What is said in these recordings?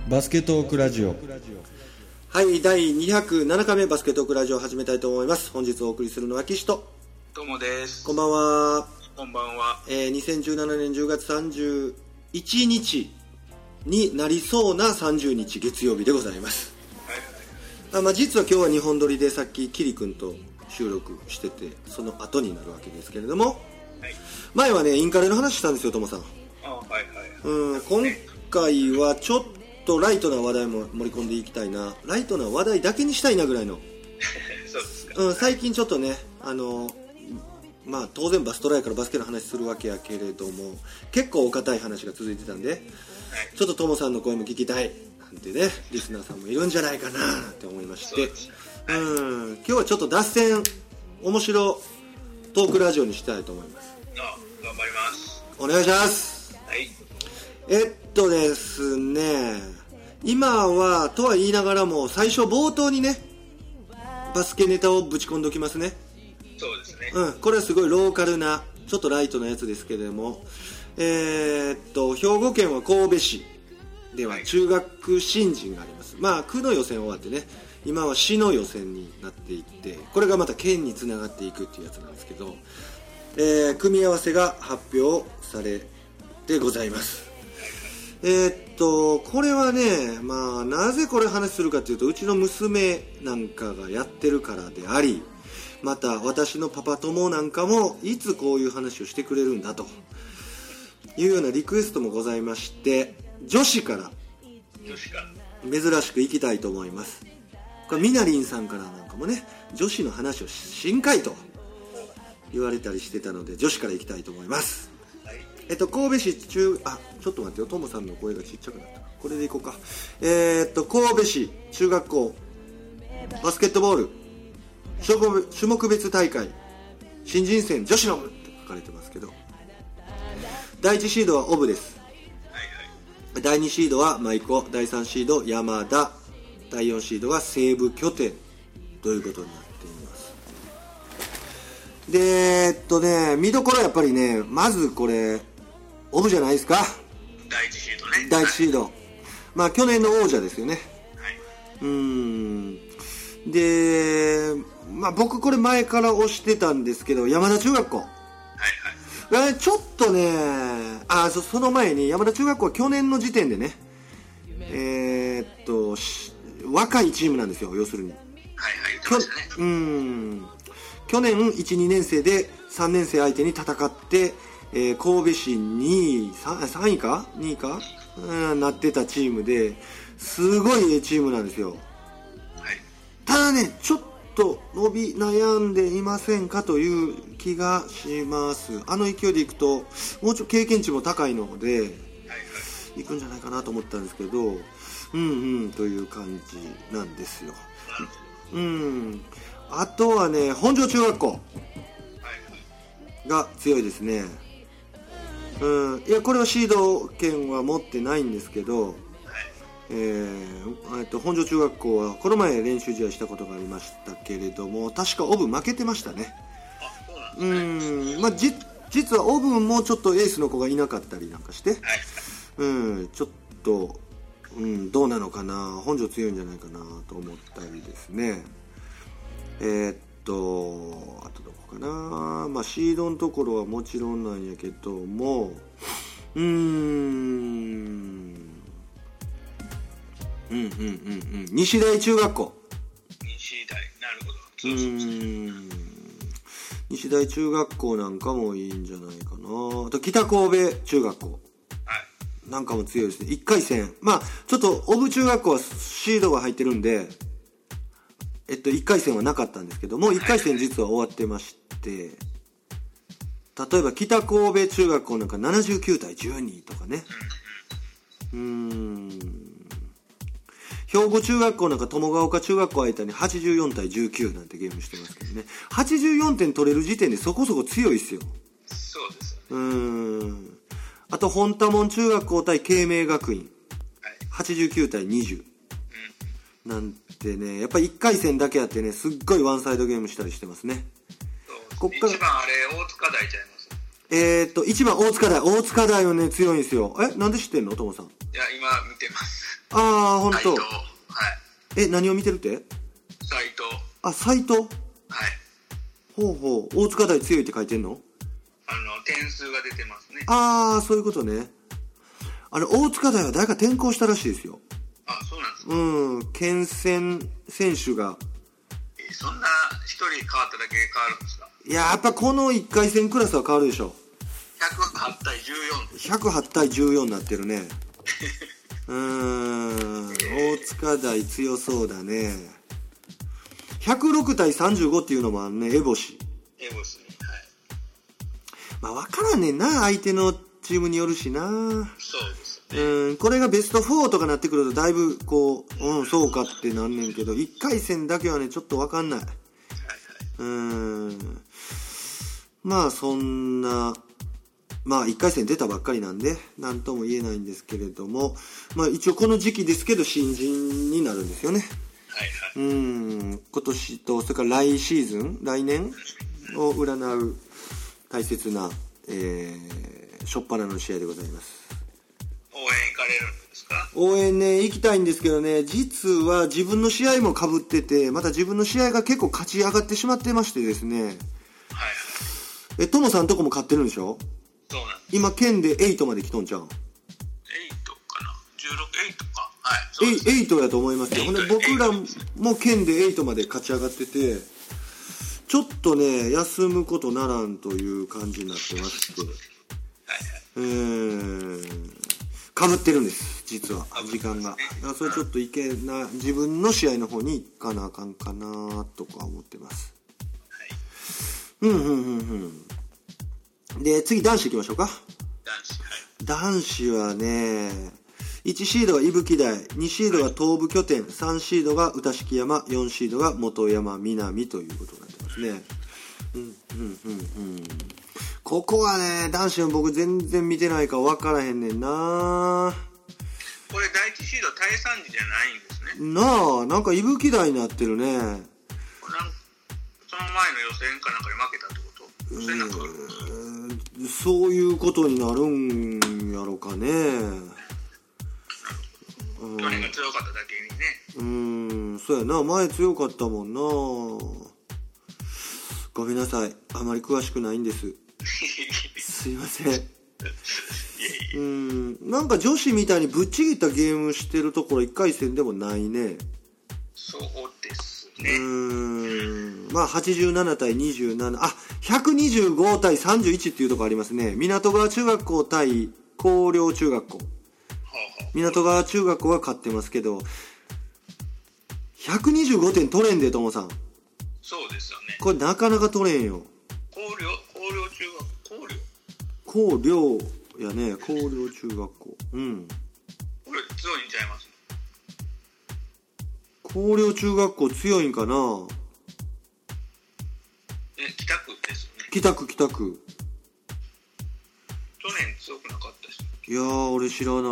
バスケトークラジオ。 はい、第207回目バスケトークラジオを始めたいと思います。本日お送りするのは岸とどうもです。 こんばんは。 こんばんは。 2017年10月31日になりそうな30日月曜日でございます。はいはい。実は今日は2本撮りでさっきキリ君と収録しててその後になるわけですけれども、はい、前はねインカレの話したんですよ、ともさん。今回はちょっとライトな話題も盛り込んでいきたいな、ライトな話題だけにしたいなぐらいのそうですか。 最近ちょっとね当然バストライからバスケの話するわけやけれども結構お堅い話が続いてたんで、はい、ちょっとトモさんの声も聞きたいなんてねリスナーさんもいるんじゃないかなって思いまして、はい、今日はちょっと脱線面白トークラジオにしたいと思います。 頑張ります。 お願いします。 はい。 ですね、今はとは言いながらも最初冒頭にねバスケネタをぶち込んでおきますね。 そうですね。 これはすごいローカルなちょっとライトなやつですけれども、兵庫県は神戸市では中学新人があります。区の予選終わってね今は市の予選になっていってこれがまた県につながっていくっていうやつなんですけど、組み合わせが発表されてございます。これはねなぜこれ話するかというとうちの娘なんかがやってるからであり、また私のパパ友なんかもいつこういう話をしてくれるんだというようなリクエストもございまして、女子から珍しくいきたいと思います。これみなりんさんからなんかもね女子の話をしんかいと言われたりしてたので女子からいきたいと思います。神戸市ちょっと待ってよ、トモさんの声がちっちゃくなった。これでいこうか。神戸市中学校バスケットボール種目別大会新人戦女子の部って書かれてますけど、第1シードはオブです、はいはい、第2シードは舞子、第3シード山田、第4シードが西武拠点ということになっています。で見どころはやっぱりね、まずこれオブじゃないですか。 第1シードね。 第1シード、はい、去年の王者ですよね、はい、で僕これ前から推してたんですけど山田中学校、はいはい、ちょっとねその前に山田中学校は去年の時点でね若いチームなんですよ。要するに、はいはい、言ってましたね。去年 1,2 年生で3年生相手に戦って神戸市2位3位か2位か、なってたチームですごいチームなんですよ、はい、ただねちょっと伸び悩んでいませんかという気がします。あの勢いでいくともうちょっと経験値も高いので、はいはい、いくんじゃないかなと思ったんですけどという感じなんですよ。あとはね本庄中学校が強いですね。いやこれはシード権は持ってないんですけど、本庄中学校はこの前練習試合したことがありましたけれども確かオブ負けてましたね。実はオブもちょっとエースの子がいなかったりなんかして、ちょっと、どうなのかな、本庄強いんじゃないかなと思ったりですね。あとどこかな、シードのところはもちろんなんやけども西大中学校、 西大、なるほど。 西大中学校なんかもいいんじゃないかな。あと北神戸中学校、はい、なんかも強いですね。1回戦ちょっとオブ中学校はシードが入ってるんで1回戦はなかったんですけども1回戦実は終わってまして、例えば北神戸中学校なんか79対12とかね、兵庫中学校なんか友ヶ丘中学校相手に84対19なんてゲームしてますけどね、84点取れる時点でそこそこ強いですよ。 そうです。 あと本多門中学校対慶明学院、89対20、なんてね、やっぱり1回戦だけあってねすっごいワンサイドゲームしたりしてますね。 こっから1番あれ大塚大ちゃいます。 1番大塚大はね強いんですよ。なんで知ってんの、ともさん。いや今見てます。 ああ、ほんと。 サイト。はい。 何を見てるって？ サイト。 あ、サイト？ はい。 ほうほう。大塚大強いって書いてんの？ 点数が出てますね。 ああ、そういうことね。大塚大は誰か転校したらしいですよ。 あ、そうなんですか。 県選選手が。 そんな一人変わっただけで変わるんですか？ いや、やっぱこの1回戦クラスは変わるでしょ。 108対14。 108対14になってるね。大塚大強そうだね。106対35っていうのもあるね、エボシ。 エボシね。はい。 まあ分からんねんな、相手のチームによるしな。 そうですね。 これがベスト4とかなってくるとだいぶこう、そうかってなんねんけど、1回戦だけはね、ちょっと分かんない。まあそんな、まあ1回戦出たばっかりなんで何とも言えないんですけれども、まあ一応この時期ですけど新人になるんですよね。 はいはい。 今年とそれから来シーズン、来年を占う大切な、初っ端の試合でございます。 応援行かれるんですか？ 応援ね、行きたいんですけどね、実は自分の試合も被ってて、また自分の試合が結構勝ち上がってしまってましてですね。 はいはい。 トモさんとこも勝ってるんでしょ？ そうなんです。 今県で8まで来とんちゃうん？8 かな、8か。はい、そうです。 8やと思いますよ。ほんで僕らも県で8まで勝ち上がってて、ちょっとね休むことならんという感じになってまして、かぶってるんです実は時間が。だからそれちょっと自分の試合の方に行かなあかんかなとか思ってます。で次男子行きましょうか。男子はね、1シードが伊吹大、2シードが東武拠点、3シードが宇多敷山、4シードが本山南ということになってますね。ここはね、男子は僕全然見てないから分からへんねんな。 これ第一シード大惨事じゃないんですね。 なあ、なんか伊吹大になってるね。 その前の予選かなんかで負けたってこと？予選なんかあるんですか？ そういうことになるんやろかね。 去年が強かっただけにね。 そうやな、前強かったもんな。ごめんなさい、あまり詳しくないんです。すいません。なんか女子みたいにぶっちぎったゲームしてるところ1回戦でもないね。 そうですね。 まあ87対27、125対31っていうところありますね。港川中学校対広陵中学校。港川中学校が勝ってますけど、125点取れんで、ともさん。 そうですよね。 これなかなか取れんよ。 広陵中学広陵やね、広陵中学校。 これ強いんちゃいます？ 広陵中学校強いんかな。 北区ですよね。 北区。 去年強くなかったし。 いやー、俺知らない。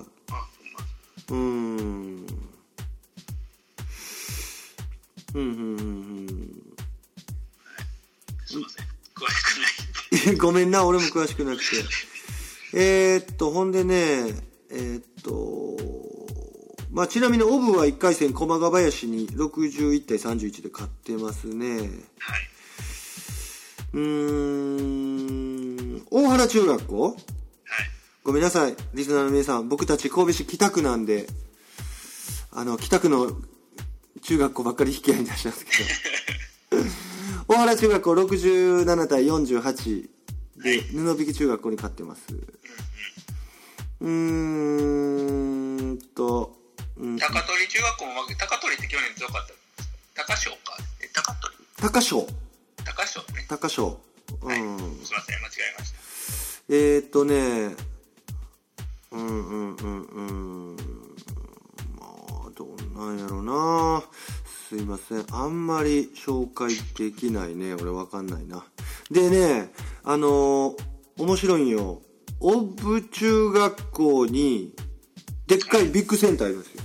すいません、詳しくない。 ごめんな、俺も詳しくなくて。ほんでね、まあちなみにオブは1回戦駒ヶ林に61対31で勝ってますね。 はい。 大原中学校？ はい。 ごめんなさい、リスナーの皆さん、僕たち神戸市北区なんで、北区の中学校ばっかり引き合いに出しますけど大原中学校67対48で布引中学校に勝ってます。 高取中学校も高取って去年強かった。高翔か。 高翔ね。 高翔。はい。すいません、間違えました。 まあどうなんやろな。すいません、あんまり紹介できないね。俺わかんないな。でね、面白いんよ。オブ中学校にでっかいビッグセンターいるんですよ。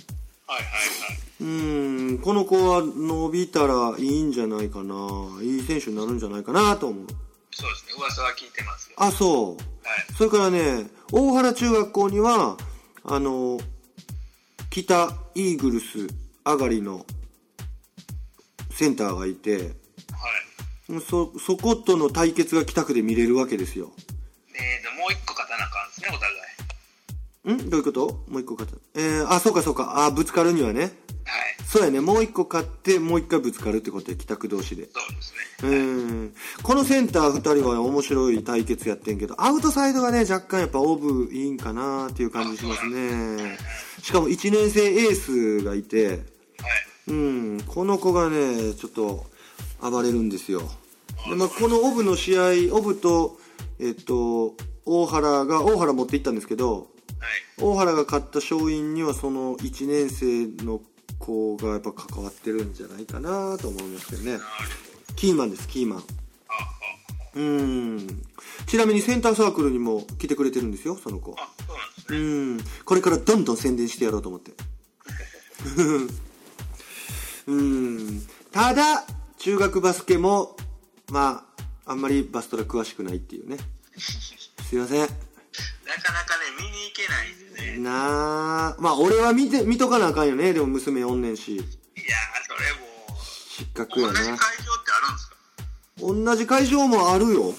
この子は伸びたらいいんじゃないかな。いい選手になるんじゃないかなと思う。 そうですね、噂は聞いてますよ。 あ、そう。それからね、大原中学校には北イーグルス上がりのセンターがいて、 はい、 そことの対決が北区で見れるわけですよ。 もう一個勝たなあかんですね、お互い。 どういうこと？もう一個勝たそうか。ぶつかるにはね。 はい。 そうやね。もう一個勝って、もう一回ぶつかるってことで、北区同士で。 そうですね。 このセンター二人は面白い対決やってんけど、アウトサイドがね、若干やっぱオブいいんかなっていう感じしますね。しかも1年生エースがいて、はい。この子がね、ちょっと暴れるんですよ。で、このオブの試合、オブと、大原持っていったんですけど、はい、大原が勝った勝因にはその1年生の子がやっぱ関わってるんじゃないかなと思いますけどね。キーマンです、キーマン。ちなみにセンターサークルにも来てくれてるんですよ、その子。 あ、そうなんですね。 これからどんどん宣伝してやろうと思って。ただ中学バスケもあんまりバストラ詳しくないっていうね。すいません。 なかなかね、見に行けないんでね。 俺は見とかなあかんよね。でも娘おんねんし。 いやー、それも失格やな。 同じ会場ってあるんですか？ 同じ会場もあるよ。この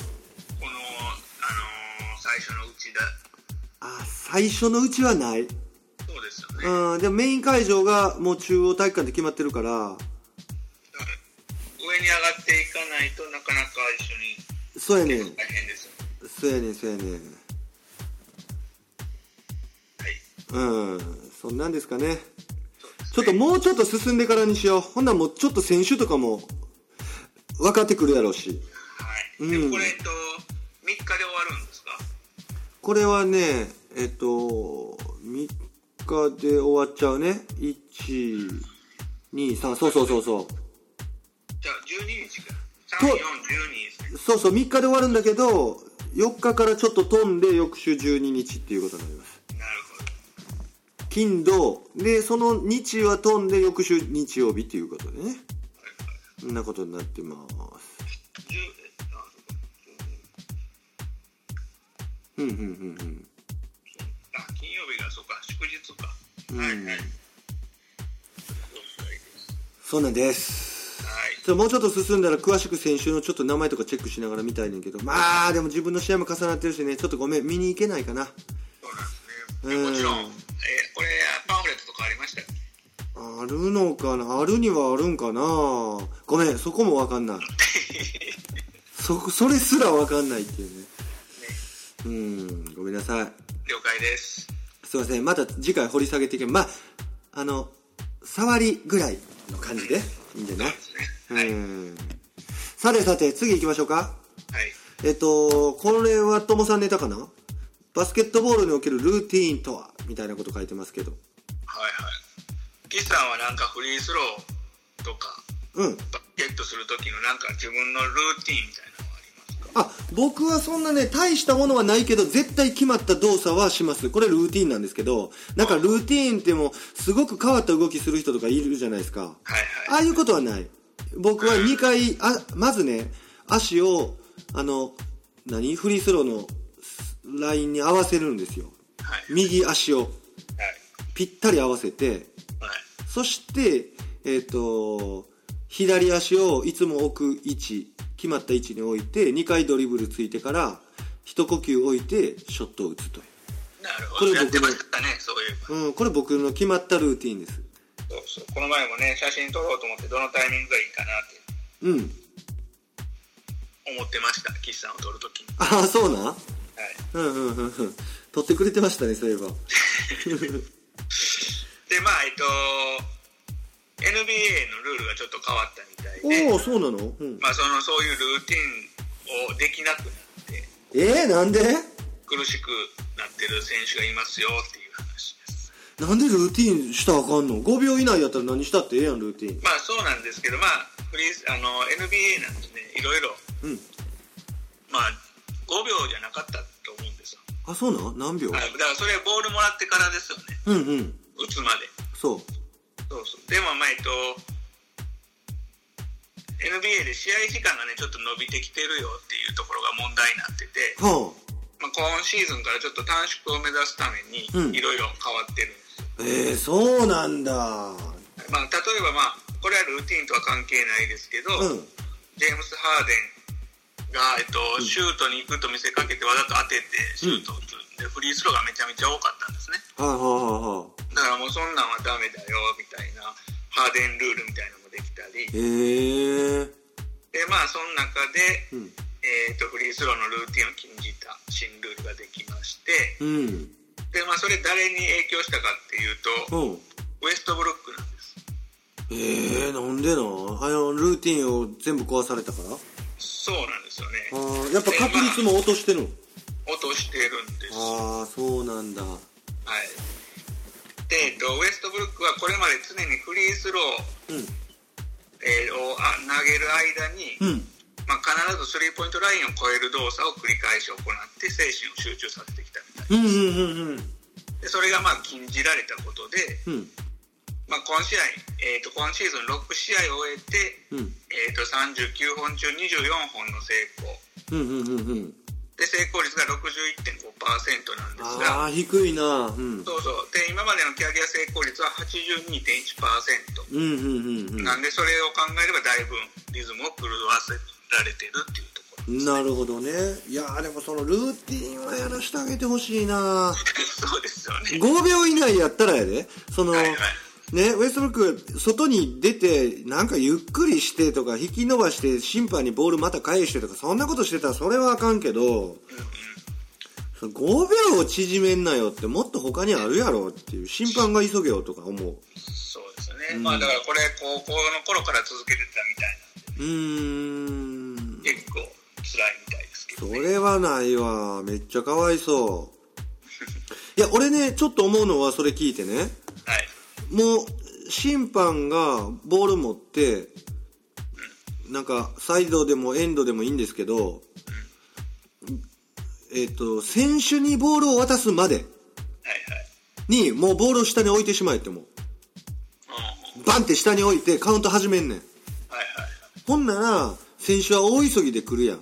最初のうちだ。 最初のうちはない。 そうですよね。 でもメイン会場がもう中央体育館で決まってるから。 上に上がっていかないとなかなか一緒に。 そうやねん。 大変ですよ。 そうやねん。はい。そんなんですかね。ちょっともうちょっと進んでからにしよう。ほんならもうちょっと選手とかも分かってくるやろうし。 はい。でもこれ3日で終わるんですか？ これはね、3日で終わっちゃうね。1、2、3、そう。 じゃあ12日か。3、4、12ですね。 そう、3日で終わるんだけど、4日からちょっと飛んで翌週12日っていうことになります。 なるほど。 金土で、その日は飛んで翌週日曜日っていうことでね。そんなことになってます。 金曜日がそうか、祝日か。はい。 そうなんです。 はい。 もうちょっと進んだら詳しく選手のちょっと名前とかチェックしながら見たいねんけど、でも自分の試合も重なってるしね、ちょっとごめん、見に行けないかな。 そうなんですね。もちろん、これパンフレットとかありましたよ。 あるのかな、あるにはあるんかな。ごめん、そこも分かんない。それすら分かんないっていうね。ごめんなさい。 了解です。 すいません、また次回掘り下げていけば、触りぐらいの感じでいいんじゃない？ はい。 さて次行きましょうか。 はい。 これはともさんネタかな？バスケットボールにおけるルーティーンとはみたいなこと書いてますけど。 はいはい。岸さんはなんかフリースローとか、バスケットするときのなんか自分のルーティーンみたいなのはありますか？ 僕はそんなね、大したものはないけど、絶対決まった動作はします。これルーティーンなんですけど、なんかルーティーンってもすごく変わった動きする人とかいるじゃないですか。 はいはい。 ああいうことはない。僕は2回、まずね、足を、フリースローのラインに合わせるんですよ。 はい、 右足を、ぴったり合わせて、 はい、 そして、左足をいつも置く位置、決まった位置に置いて、2回ドリブルついてから、一呼吸置いて、ショットを打つという。 なるほど。これ僕の、やってましたね、そういう。 これ僕の決まったルーティーンです。 そう。この前もね、写真撮ろうと思って、どのタイミングがいいかなって。思ってました、岸さんを撮るときに。 そうなん？はい。撮ってくれてましたね、そういえば。 で、NBA のルールがちょっと変わったみたいで。 そうなの？そういうルーティンをできなくなって。 なんで？ 苦しくなってる選手がいますよっていう話です。 なんでルーティンしたらあかんの？ 5 秒以内やったら何したってええやん、ルーティン。 そうなんですけど、NBA なんてね、いろいろ、5秒じゃなかったと思うんですよ。 そうなの？何秒？ だからそれボールもらってからですよね。打つまで。そう。でもNBA で試合時間がねちょっと伸びてきてるよっていうところが問題になってて、今シーズンからちょっと短縮を目指すためにいろいろ変わってるんですよ。 そうなんだ。 まあ、例えば、これはルーティンとは関係ないですけど、ジェームス・ハーデンが、シュートに行くと見せかけてわざと当ててシュートを打つんで、フリースローがめちゃめちゃ多かったんですね。だからもうそんなんはダメだよみたいなハーデンルールみたいなのもできたり、でその中で、フリースローのルーティンを禁じた新ルールができまして、でそれ誰に影響したかっていうと、ウエストブルックなんです。 なんでルーティンを全部壊されたから？ そうなんですよね。 やっぱ確率も落としてるの？ 落としてるんです。 そうなんだ。 はい。で、ウエストブルックはこれまで常にフリースロー、を投げる間に、必ずスリーポイントラインを越える動作を繰り返し行って精神を集中させてきたみたいです。でそれが禁じられたことで、今試合、今シーズン6試合を終えて、39本中24本の成功。で成功率が 61.5% なんですが、 低いな。 そうそう。で今までのキャリア成功率は 82.1%、なんでそれを考えればだいぶリズムを狂わせられてるっていうところですね。 なるほどね。いやでもそのルーティンはやらしてあげてほしいな。 そうですよね。 5秒以内やったらやで、ウエストブルック外に出てなんかゆっくりしてとか引き伸ばして審判にボールまた返してとかそんなことしてたらそれはあかんけど、5秒を縮めんなよってもっと他にあるやろっていう審判が急げよとか思う。 そうですね。だからこれ高校の頃から続けてたみたいなんで、結構辛いみたいですけどね。 それはないわ。めっちゃかわいそう。いや俺ねちょっと思うのはそれ聞いてね、もう審判がボール持ってなんかサイドでもエンドでもいいんですけど、選手にボールを渡すまでにもうボールを下に置いてしまえってもバンって下に置いてカウント始めんねん。ほんなら選手は大急ぎで来るやん。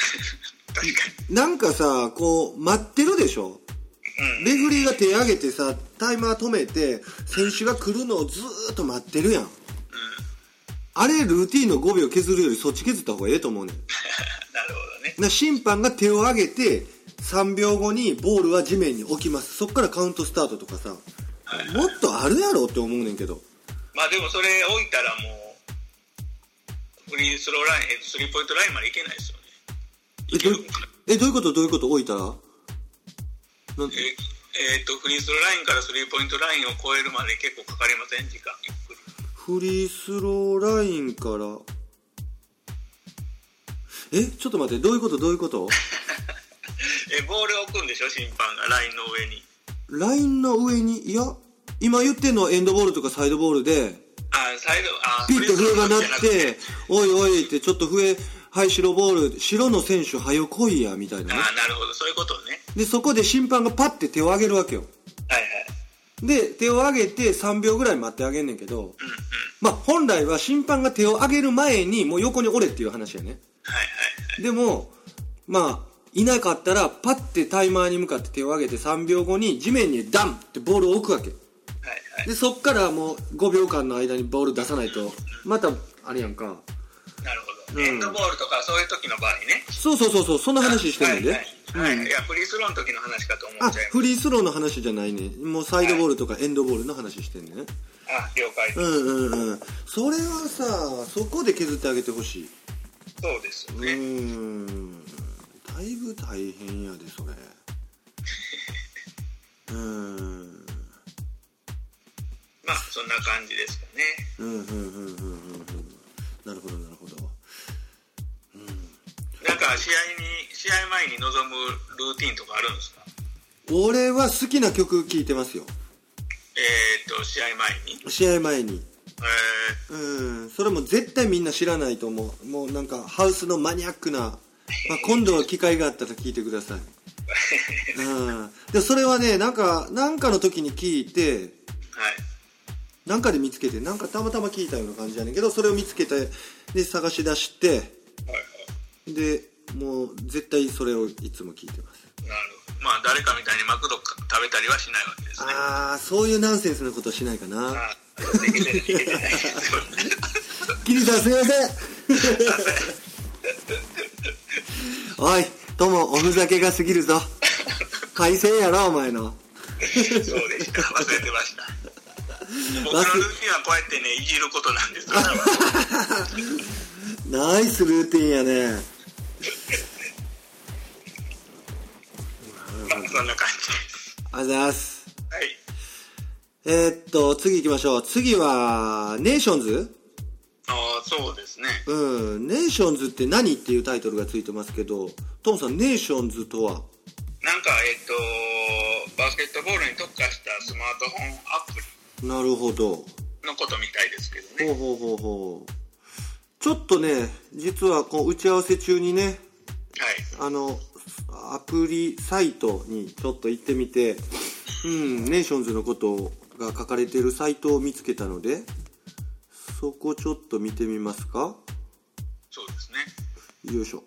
なんかさこう待ってるでしょ。レフリーが手挙げてさタイマー止めて選手が来るのをずーっと待ってるやん。あれルーティンの5秒削るよりそっち削った方がええと思うねん。 なるほどね。 審判が手を挙げて3秒後にボールは地面に置きます。そっからカウントスタートとかさ、もっとあるやろって思うねんけど。 でもそれ置いたらもうフリースローライン、スリーポイントラインまでいけないですよね。 どういうこと置いたらフリースローラインからスリーポイントラインを超えるまで結構かかりません？時間ゆっくり。 フリースローラインからちょっと待って、どういうことボールを置くんでしょ審判がラインの上に。 ラインの上に？いや今言ってんのはエンドボールとかサイドボールでピッと笛が鳴っておいおいってちょっと笛はい白ボール白の選手はよ来いやみたいな、 なるほどそういうことね。 でそこで審判がパッて手を挙げるわけよ。で手を挙げて3秒ぐらい待ってあげんねんけど、本来は審判が手を挙げる前にもう横におれっていう話やね。でもいなかったらパッてタイマーに向かって手を挙げて3秒後に地面にダンってボールを置くわけ。でそっからもう5秒間の間にボール出さないとまたあれやんか。 なるほど、エンドボールとかそういう時の場合ね。 そうそんな話してるんで、いやフリースローの時の話かと思っちゃいます。 フリースローの話じゃないね。もうサイドボールとかエンドボールの話してんね。 了解です。 それはさそこで削ってあげてほしい。 そうですよね。 だいぶ大変やでそれ。 そんな感じですかね。 なるほど。 なんか試合前に臨むルーティンとかあるんですか？ 俺は好きな曲聴いてますよ。試合前に。それも絶対みんな知らないと思う。もうなんかハウスのマニアックな、今度は機会があったら聞いてください。でそれはねなんかの時に聞いて、なんかで見つけてなんかたまたま聞いたような感じやねんけど、それを見つけてで探し出して、でもう絶対それをいつも聞いてます。 なるほど。 まあ誰かみたいにマクド食べたりはしないわけですね。 ああ、そういうナンセンスなことしないかな。 できてないですよ。 キリさんすいません。おい、ともおふざけが過ぎるぞ。海鮮やろお前の。 そうでした。忘れてました。僕のルーティンはこうやってね、いじることなんですよ。 ナイスルーティンやね。 まあ、そんな感じです。 ありがとうございます。 はい。 次行きましょう。次は、ネーションズ？ ああ、そうですね。 ネーションズって何っていうタイトルがついてますけど、トムさん、ネーションズとは？ なんか、バスケットボールに特化したスマートフォンアプリ。 なるほど。 のことみたいですけどね。 ほう。ちょっとね、実はこう打ち合わせ中にね、 はい。 アプリサイトにちょっと行ってみて、ネーションズのことが書かれているサイトを見つけたので、そこちょっと見てみますか。 そうですね。 よいしょ。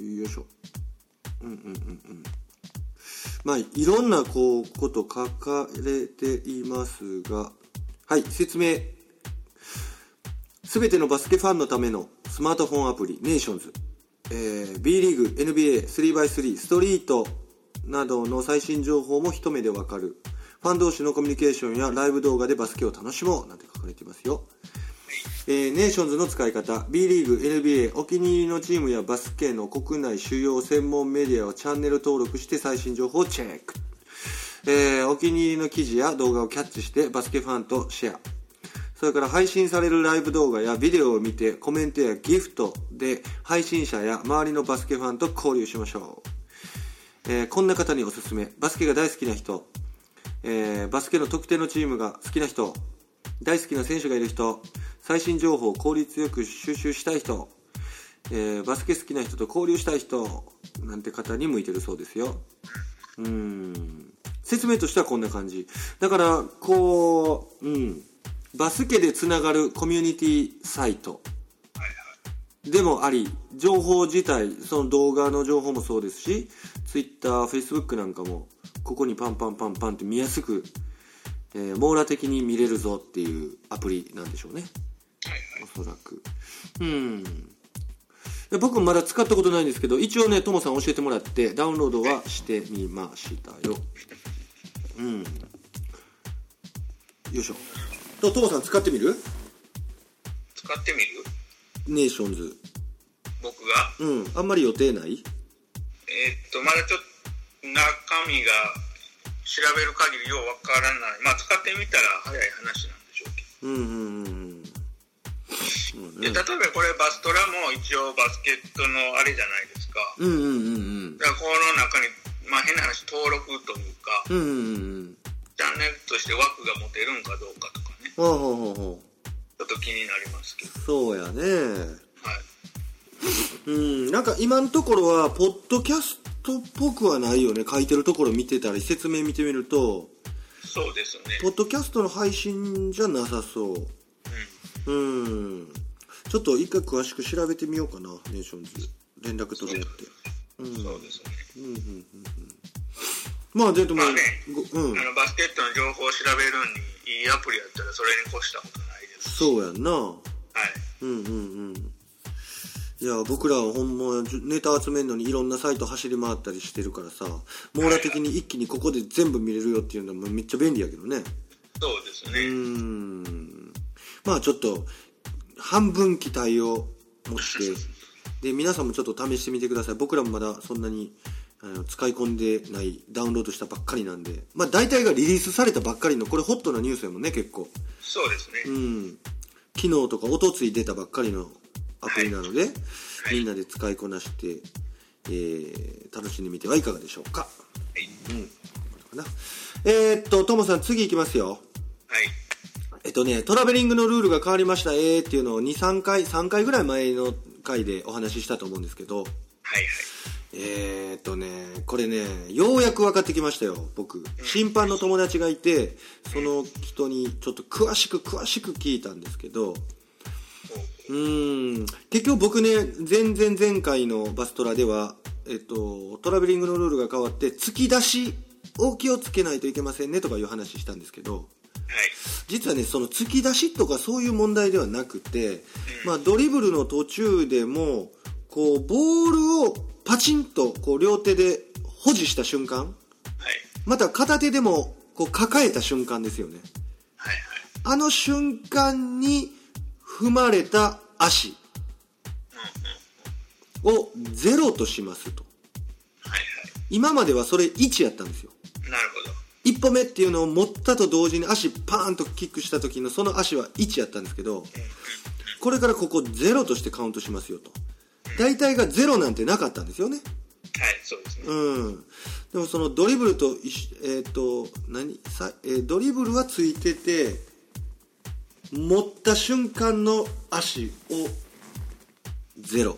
まあいろんなこと書かれていますが、はい、説明。すべてのバスケファンのためのスマートフォンアプリネーションズ、B リーグ、NBA、3x3、ストリートなどの最新情報も一目でわかる。ファン同士のコミュニケーションやライブ動画でバスケを楽しもうなんて書かれていますよ。ネーションズの使い方、 B リーグ、NBA、お気に入りのチームやバスケの国内主要専門メディアをチャンネル登録して最新情報をチェック。お気に入りの記事や動画をキャッチしてバスケファンとシェア。それから配信されるライブ動画やビデオを見てコメントやギフトで配信者や周りのバスケファンと交流しましょう。こんな方におすすめ。バスケが大好きな人、バスケの特定のチームが好きな人、大好きな選手がいる人、最新情報を効率よく収集したい人、バスケ好きな人と交流したい人なんて方に向いてるそうですよ。説明としてはこんな感じだから、バスケでつながるコミュニティサイトでもあり、情報自体、その動画の情報もそうですし、Twitter、Facebook なんかもここにパンパンって見やすく、網羅的に見れるぞっていうアプリなんでしょうね、おそらく。僕もまだ使ったことないんですけど、一応ね、ともさん教えてもらってダウンロードはしてみましたよ。よいしょ。ともさん使ってみる？ 使ってみる？ ネーションズ。 僕が？ あんまり予定ない？ まだちょっと中身が調べる限りようわからない。まあ使ってみたら早い話なんでしょうけど。で、例えばこれバストラも一応バスケットのあれじゃないですか。だからこの中に、まあ変な話、登録というか、チャンネルとして枠が持てるんかどうかとかね。ちょっと気になりますけど。 そうやね。 はい。 なんか今のところはポッドキャストっぽくはないよね。書いてるところ見てたり説明見てみると、 そうですね。 ポッドキャストの配信じゃなさそう。ちょっと一回詳しく調べてみようかな。ネーションズ連絡取ろうって。 そうですね。 まあでも、 まあね、バスケットの情報を調べるにいいアプリやったらそれに越したことないですし。 そうやんな。 はい。 いや、僕らはほんまネタ集めるのにいろんなサイト走り回ったりしてるからさ、網羅的に一気にここで全部見れるよっていうのはめっちゃ便利やけどね。 そうですね。 まあちょっと半分期待を持ってで、皆さんもちょっと試してみてください。僕らもまだそんなに使い込んでない、ダウンロードしたばっかりなんで、まあ大体がリリースされたばっかりの、これホットなニュースやもんね、結構。 そうですね。 昨日とか一昨日出たばっかりのアプリなので、みんなで使いこなして、楽しんでみてはいかがでしょうか。ともさん、次行きますよ。トラベリングのルールが変わりましたっていうのを3回ぐらい前の回でお話ししたと思うんですけど、これね、ようやく分かってきましたよ、僕。審判の友達がいて、その人にちょっと詳しく聞いたんですけど、結局僕ね、前回のバストラでは、 トラベリングのルールが変わって突き出しを気をつけないといけませんねとかいう話したんですけど、 はい、 実はねその突き出しとかそういう問題ではなくて、ドリブルの途中でもこうボールをパチンとこう両手で保持した瞬間、はい、また片手でもこう抱えた瞬間ですよね、 はいはい、 あの瞬間に踏まれた足を0としますと、 はいはい、 今まではそれ1やったんですよ。 なるほど。 一歩目っていうのを持ったと同時に足パーンとキックした時のその足は1やったんですけど、これからここ0としてカウントしますよと。大体が0なんてなかったんですよね。 はい、そうですね。 でもそのドリブルとドリブルはついてて持った瞬間の足を0。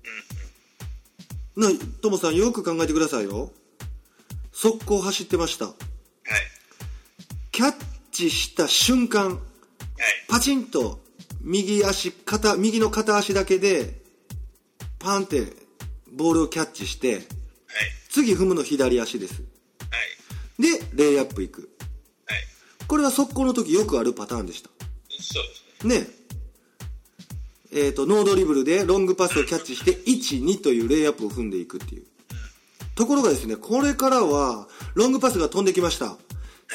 トモさんよく考えてくださいよ。速攻走ってました。はい。キャッチした瞬間、はい、パチンと右の片足だけでパンってボールをキャッチして、はい、次踏むの左足です。はい。で、レイアップ行く。はい。これは速攻の時よくあるパターンでした。 そうですね。 ね。ノードリブルでロングパスをキャッチして1、2というレイアップを踏んでいくっていう。ところがですね、これからはロングパスが飛んできました。はい、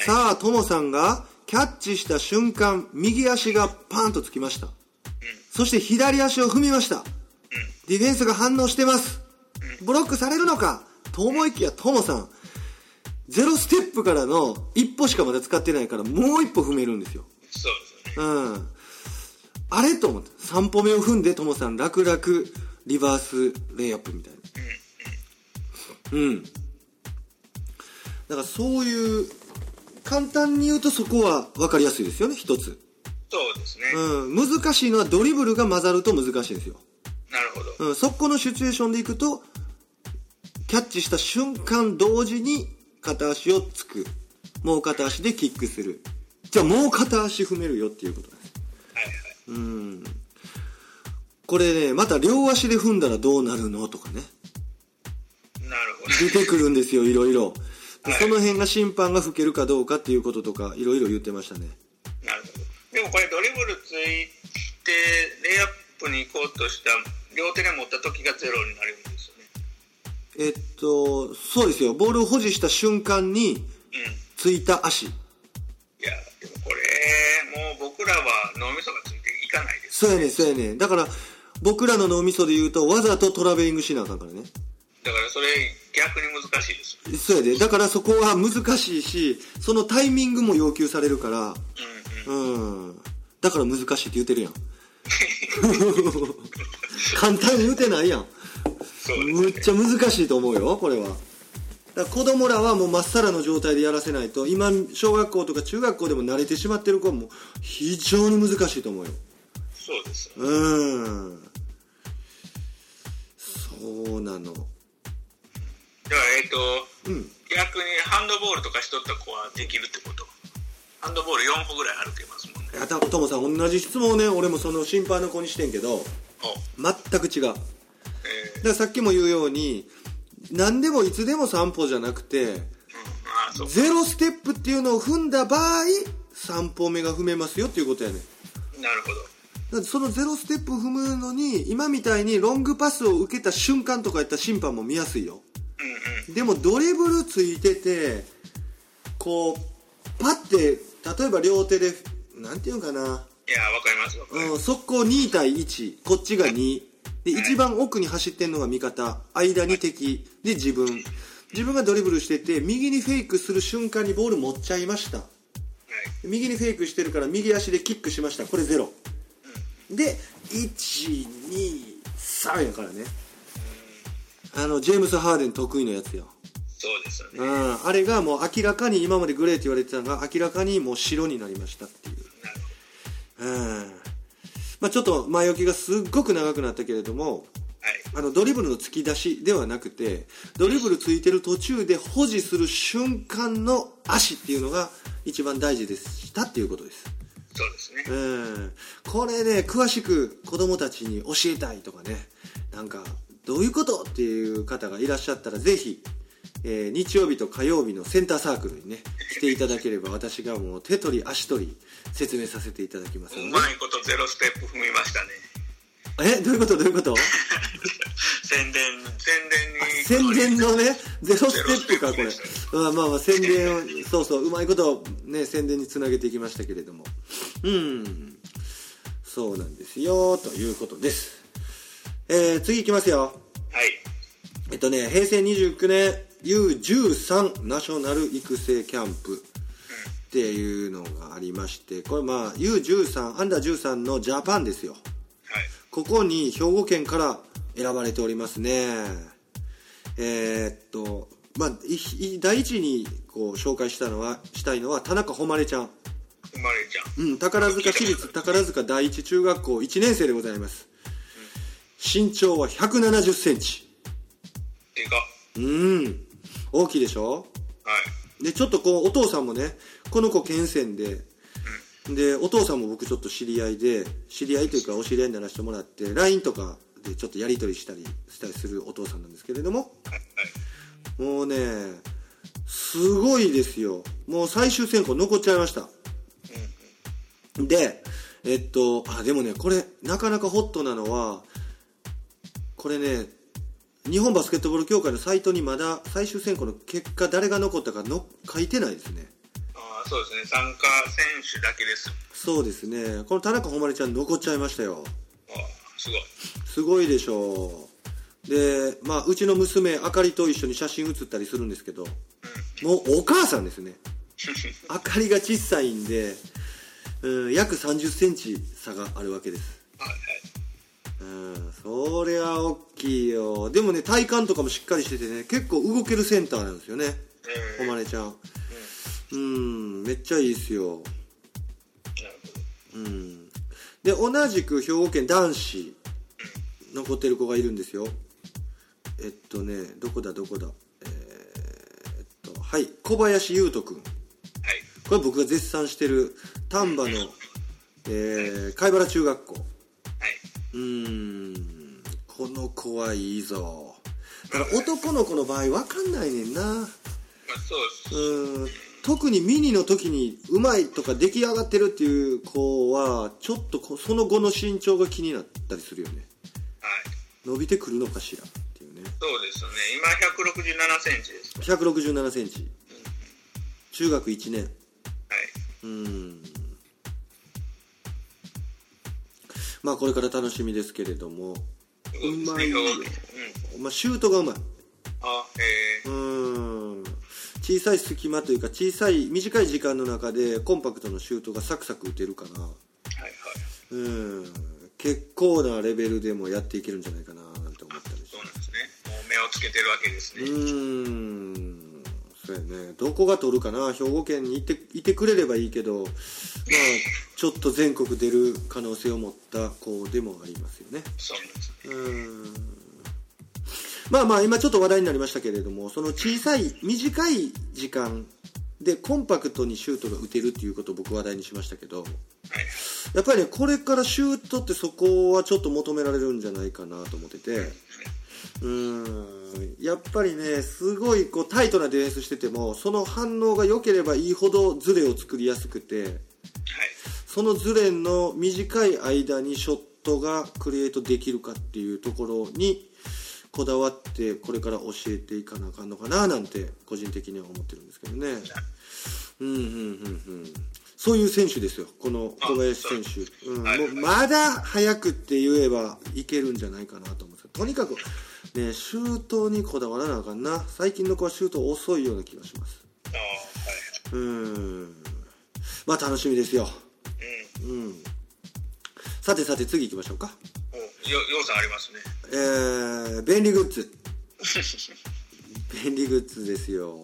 さあ、トモさんがキャッチした瞬間、右足がパーンとつきました。そして左足を踏みました。ディフェンスが反応してます。ブロックされるのかと思いきやトモさん、0ステップからの一歩しかまだ使ってないからもう一歩踏めるんですよ。 そうですよね。 あれと思って、3歩目を踏んでトモさん楽々リバースレイアップみたいな。だからそういう簡単に言うとそこは分かりやすいですよね、一つ。 そうですね。 難しいのはドリブルが混ざると難しいんですよ。 なるほど。 そこのシチュエーションでいくとキャッチした瞬間同時に片足をつく、もう片足でキックする、じゃあもう片足踏めるよっていうことです。はいはい。これね、また両足で踏んだらどうなるのとかね。 なるほど。 出てくるんですよ、いろいろ。はい、その辺が審判が吹けるかどうかっていうこととかいろいろ言ってましたね。 なるほど。でもこれドリブルついてレイアップに行こうとした両手で持った時が0になるんですよね。 そうですよ。ボールを保持した瞬間についた足。 いや、でもこれもう僕らは脳みそがついていかないです、 ね。そうやね。だから僕らの脳みそで言うとわざとトラベリングしなあかんからね。 だからそれ逆に難しいです。 そうやで。だからそこは難しいし、そのタイミングも要求されるから、だから難しいって言ってるやん。簡単に言うてないやん。そうですね。むっちゃ難しいと思うよ、これは。だから子供らはもうまっさらの状態でやらせないと、今小学校とか中学校でも慣れてしまってる子も非常に難しいと思うよ。 そうですよね。 そうなの。 だから逆にハンドボールとかしとった子はできるってこと？ハンドボール4歩ぐらい歩けますもんね。いや、 トモさん同じ質問をね、俺もその審判の子にしてんけど、全く違う。だからさっきも言うように、何でもいつでも3歩じゃなくて、0ステップっていうのを踏んだ場合3歩目が踏めますよっていうことやね。 なるほど。 だってその0ステップを踏むのに今みたいにロングパスを受けた瞬間とかやったら審判も見やすいよ。でもドリブルついててこうパッて例えば両手でなんていうのかな、いや、わかります。 速攻2対1、こっちが2で、一番奥に走ってんのが味方、間に敵で自分がドリブルしてて右にフェイクする瞬間にボール持っちゃいました。右にフェイクしてるから右足でキックしました。これ0で 1,2,3 やからね。ジェームス・ハーデン得意のやつよ。 そうですよね。 あれがもう明らかに今までグレーって言われてたのが明らかにもう白になりましたっていう。ちょっと前置きがすっごく長くなったけれども、ドリブルの突き出しではなくてドリブルついてる途中で保持する瞬間の足っていうのが一番大事でしたっていうことです。 そうですね。 これね、詳しく子供たちに教えたいとかね、なんかどういうことっていう方がいらっしゃったらぜひ、日曜日と火曜日のセンターサークルにね来ていただければ私がもう手取り足取り説明させていただきますので、 うまいことゼロステップ踏みましたね。 どういうこと宣伝のねゼロステップかこれ。まあ宣伝をそううまいことね宣伝につなげていきましたけれども、そうなんですよということです。次いきますよ。 はい。 平成29年 U13 ナショナル育成キャンプっていうのがありまして、これまあ U13 アンダー13のジャパンですよ。ここに兵庫県から選ばれておりますね。まあ第一にこう紹介したいのは田中ほまれちゃん。宝塚市立宝塚第一中学校1年生でございます。身長は170センチ。 でか。 大きいでしょ。 はい。 でちょっとこうお父さんもねこの子県選で。でお父さんも僕ちょっと知り合いというかお知り合いにならせてもらって LINE とかでちょっとやり取りしたりするお父さんなんですけれども、もうねすごいですよ。もう最終選考残っちゃいました。ででもねこれなかなかホットなのはこれね日本バスケットボール協会のサイトにまだ最終選考の結果誰が残ったか書いてないですね。 そうですね、参加選手だけです。 そうですね、この田中ほまれちゃん残っちゃいましたよ。 すごいでしょう。でまあうちの娘あかりと一緒に写真写ったりするんですけど、もうお母さんですね。あかりが小さいんで、約30センチ差があるわけです。そりゃ大きいよ。でもね体幹とかもしっかりしててね結構動けるセンターなんですよね、ほまれちゃん。めっちゃいいですよ。で同じく兵庫県男子残ってる子がいるんですよ。どこだはい小林優斗くん。これ僕が絶賛してる丹波の、貝原中学校。この子はいいぞ。だから男の子の場合分かんないねんな。特にミニの時にうまいとか出来上がってるっていう子はちょっとその後の身長が気になったりするよね。伸びてくるのかしらっていうね。 そうですよね。今167センチです。 167センチ。中学1年。まあこれから楽しみですけれども、うまいよ。まあシュートがうまい。小さい隙間というか短い時間の中でコンパクトのシュートがサクサク打てるから、結構なレベルでもやっていけるんじゃないかななんて思ったりして。 そうなんですね。もう目をつけてるわけですね。 そうやね。どこが取るかな。兵庫県にいてくれればいいけど、まあちょっと全国出る可能性を持った子でもありますよね。 そうなんですね。 まあ今ちょっと話題になりましたけれども、その短い時間でコンパクトにシュートが打てるっていうことを僕話題にしましたけど、やっぱりねこれからシュートってそこはちょっと求められるんじゃないかなと思ってて、やっぱりねすごいこうタイトなディフェンスしててもその反応が良ければいいほどズレを作りやすくて、そのズレの短い間にショットがクリエイトできるかっていうところにこだわってこれから教えていかなあかんのかななんて個人的には思ってるんですけどね。そういう選手ですよこの小林選手。もうまだ早くって言えばいけるんじゃないかなと思うんですけど、とにかくねシュートにこだわらなあかんな。最近の子はシュート遅いような気がします。まあ楽しみですよ。さて次行きましょうか。 要素ありますね。 便利グッズ便利グッズですよ。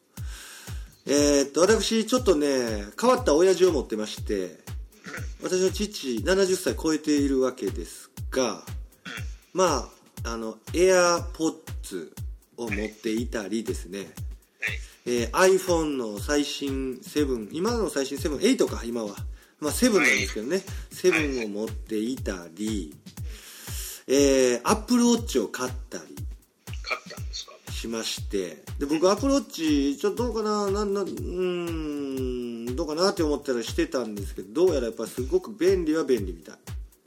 私ちょっとね変わった親父を持ってまして、私の父70歳超えているわけですが、まあエアポッツを持っていたりですね、iPhone の最新7、今の最新7、8か今は、まあ7なんですけどね、7を持っていたり、 Apple Watch を買ったんですかしまして、で僕 Apple Watch ちょっとどうかなどうかなって思ったらしてたんですけど、どうやらやっぱすごく便利は便利みたい。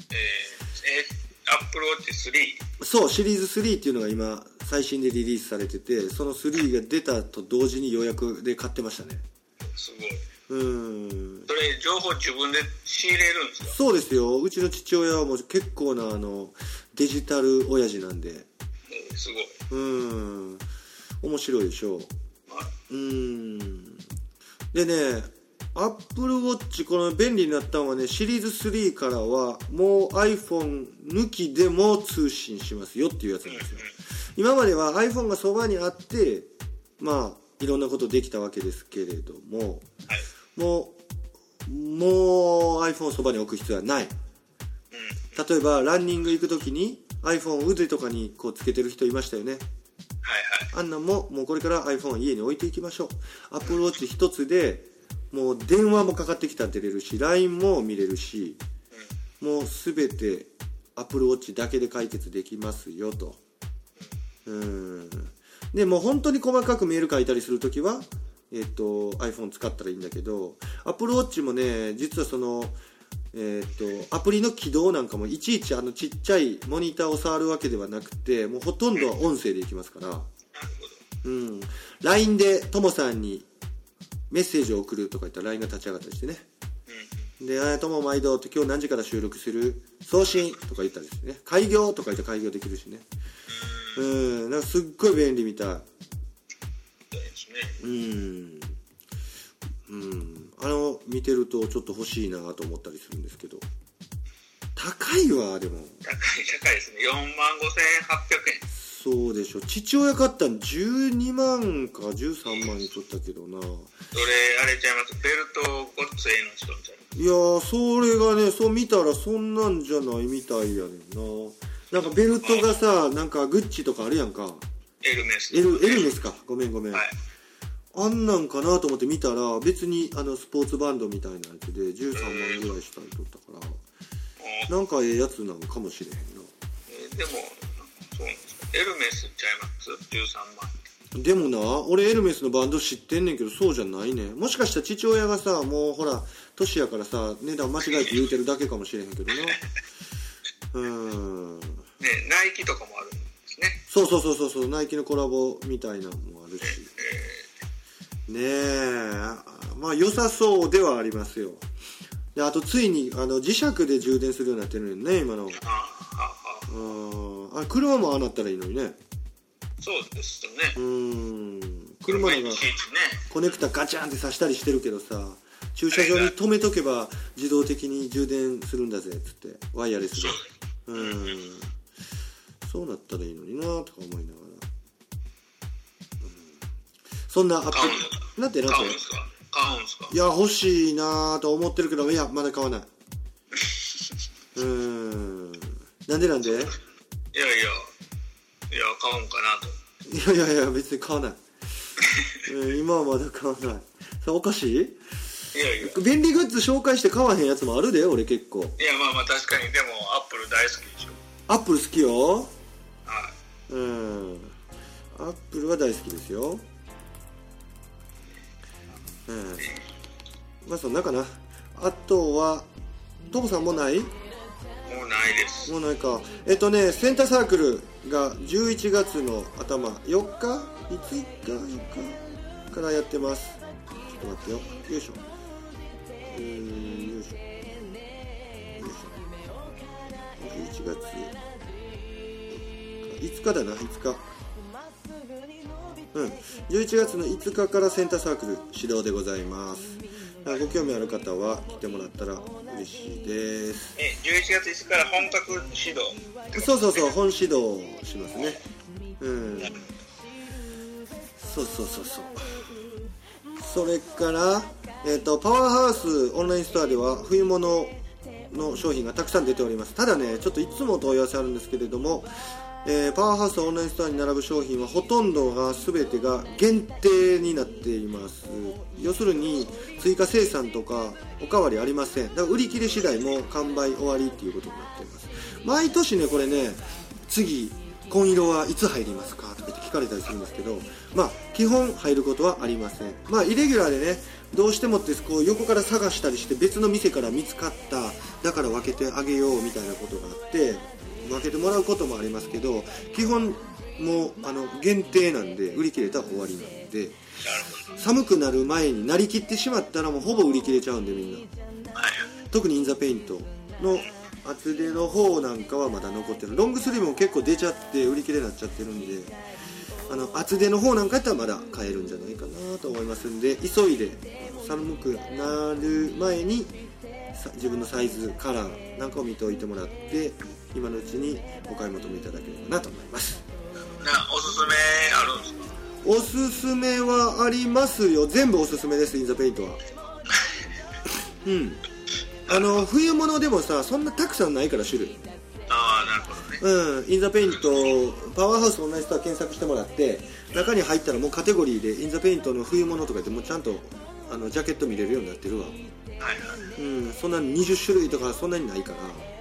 Apple Watch 3？ そうシリーズ3っていうのが今最新でリリースされてて、その3が出たと同時に予約で買ってましたね。 すごい。それ情報自分で仕入れるんですか？ そうですよ。うちの父親はもう結構なデジタル親父なんで、 すごい。 面白いでしょう。でね、Apple Watch この便利になったのはね、シリーズ3からはもう iPhone 抜きでも通信しますよっていうやつなんですよ。今までは iPhone がそばにあってまあいろんなことできたわけですけれども、もう iPhone をそばに置く必要はない。例えばランニング行くときに iPhone 腕とかにこうつけてる人いましたよね。あんなんもうこれから iPhone は家に置いていきましょう。 Apple Watch 一つでもう電話もかかってきたら出れるし LINE も見れるし、もうすべて Apple Watch だけで解決できますよと。でもう本当に細かくメール書いたりするときはiPhone 使ったらいいんだけど、 Apple Watch もね実はそのアプリの起動なんかもいちいちちっちゃいモニターを触るわけではなくて、もうほとんどは音声でいきますから、LINE でともさんにメッセージを送るとか言ったら LINE が立ち上がったりしてね、でとも毎度って今日何時から収録する送信とか言ったりしてね、開業とか言ったら開業できるしね、なんかすっごい便利みたい見てるとちょっと欲しいなと思ったりするんですけど、高いわ。でも高いですね。45,800円。 そうでしょ。父親買ったん12万か13万に取ったけどな。 それあれちゃいます、ベルトごっつええの人みたいな。 いやそれがね、そう見たらそんなんじゃないみたいやねんな。なんかベルトがさ、なんかグッチとかあるやんか。 エルメス、 エルメスか、ごめん、あんなんかなと思って見たら別にスポーツバンドみたいなやつで13万ぐらいしたりとったから、なんかええやつなのかもしれへんな。 でもそうなんですか、エルメスちゃいます13万。 でもな、俺エルメスのバンド知ってんねんけどそうじゃないね。もしかしたら父親がさ、もうほら年やからさ値段間違えて言うてるだけかもしれへんけどな。 ナイキとかもあるんですね。 そうナイキのコラボみたいなのもあるし、ねえ、まあ良さそうではありますよ。であとついに磁石で充電するようになってるね今の。車もああなったらいいのにね。 そうですよね。 車なんかコネクタガチャンって挿したりしてるけどさ、駐車場に止めとけば自動的に充電するんだぜっつってワイヤレスで。そうなったらいいのになとか思いながら、そんなアプリなんて買うんですか？いや欲しいなと思ってるけど、いやまだ買わない。なんでいや買おうかなと。いや別に買わない。今はまだ買わない。さおかしい？便利グッズ紹介して買わへんやつもあるで、俺結構。いやまあ確かに。でもアップル大好きでしょ。 アップル好きよ。 はい。 アップルは大好きですよ。まあそんなかな。あとはトモさんもない？ もうないです。 もうないか。センターサークルが11月の頭4日5日からやってます。ちょっと待ってよ。よいしょ。よいしょ。11月5日だな、5日。11月の5日からセンターサークル始動でございます。ご興味ある方は来てもらったら嬉しいです。 11月5日から本格始動。 そう本始動しますね。そうそれからパワーハウスオンラインストアでは冬物の商品がたくさん出ております。ただね、ちょっといつも問い合わせあるんですけれども、パワーハウスオンラインストアに並ぶ商品はほとんどが全てが限定になっています。要するに追加生産とかおかわりありません。だから売り切れ次第もう完売終わりっていうことになっています。 毎年ねこれね次紺色はいつ入りますかとかって聞かれたりするんですけど、まあ基本入ることはありません。まあイレギュラーでねどうしてもってこう横から探したりして別の店から見つかっただから分けてあげようみたいなことがあって分けてもらうこともありますけど、基本もう限定なんで売り切れたら終わりなんで、寒くなる前になりきってしまったらもうほぼ売り切れちゃうんでみんな。特にインザペイントの厚手の方なんかはまだ残ってる。ロングスリーブも結構出ちゃって売り切れになっちゃってるんで、厚手の方なんかやったらまだ買えるんじゃないかなと思いますんで、急いで寒くなる前に自分のサイズカラーなんかを見ておいてもらって今のうちにお買い求めいただければなと思います。 おすすめあるんですか？ おすすめはありますよ。全部おすすめです、インザペイントは。うん冬物でもさそんなたくさんないから種類。 ああなるほどね。 インザペイントパワーハウス同じ人は検索してもらって中に入ったらもうカテゴリーでインザペイントの冬物とか言ってもうちゃんとジャケット見れるようになってるわ。そんな20種類とかそんなにないから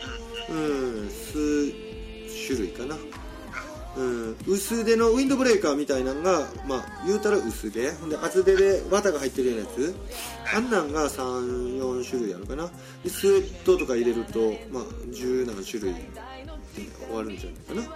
数種類かな。薄手のウィンドブレーカーみたいなのがまあ言うたら薄手で厚手で綿が入ってるようなやつ、あんなんが 3,4 種類あるかな。でスウェットとか入れるとまあ10何種類で終わるんじゃないかな。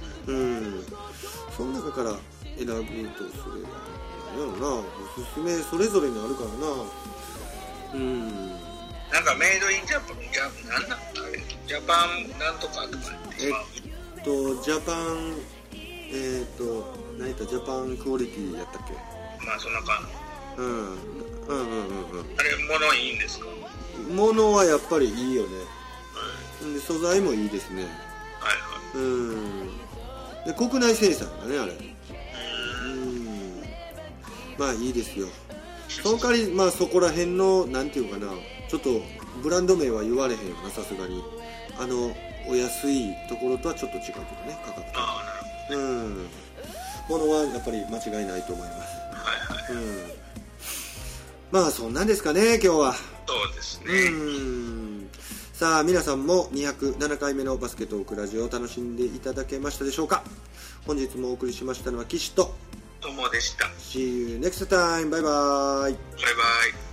その中から選ぶとすればやろな。おすすめそれぞれにあるからな。 なんかメイドインジャパンなんだジャパンなんとかとかジャパン何やったジャパンクオリティやったっけ。 まあそんな感じ。あれ物いいんですか？ 物はやっぱりいいよね。で素材もいいですね。で国内生産だねあれ。まあいいですよ。その代わりまあそこら辺のなんていうかなちょっとブランド名は言われへんよなさすがに。お安いところとはちょっと違うけどね価格。物はやっぱり間違いないと思います。まあそんなんですかね今日は。 そうですね。 さあ皆さんも207回目のバスケットークラジオを楽しんでいただけましたでしょうか。本日もお送りしましたのは岸とともでした。 See you next time. バイバイ。 バイバイ。